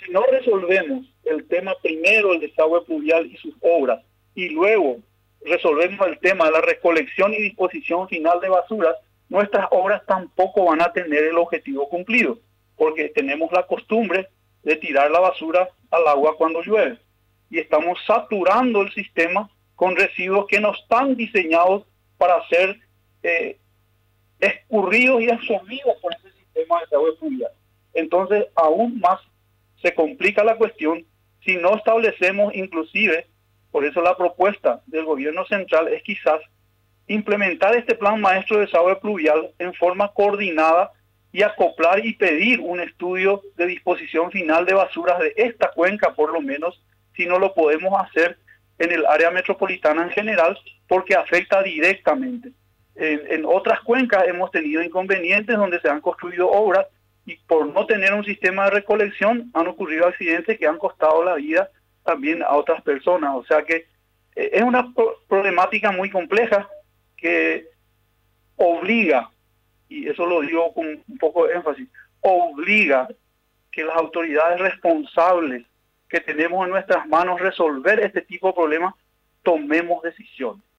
Si no resolvemos el tema primero, el desagüe pluvial y sus obras, y luego resolvemos el tema de la recolección y disposición final de basuras, nuestras obras tampoco van a tener el objetivo cumplido, porque tenemos la costumbre de tirar la basura al agua cuando llueve. Y estamos saturando el sistema con residuos que no están diseñados para ser escurridos y absorbidos por ese sistema de desagüe pluvial. Entonces, aún más se complica la cuestión si no establecemos inclusive, por eso la propuesta del gobierno central es quizás implementar este plan maestro de desagüe pluvial en forma coordinada y acoplar y pedir un estudio de disposición final de basuras de esta cuenca, por lo menos, si no lo podemos hacer en el área metropolitana en general, porque afecta directamente. En otras cuencas hemos tenido inconvenientes donde se han construido obras y por no tener un sistema de recolección han ocurrido accidentes que han costado la vida también a otras personas. O sea que es una problemática muy compleja que obliga, y eso lo digo con un poco de énfasis, obliga que las autoridades responsables que tenemos en nuestras manos resolver este tipo de problemas tomemos decisiones.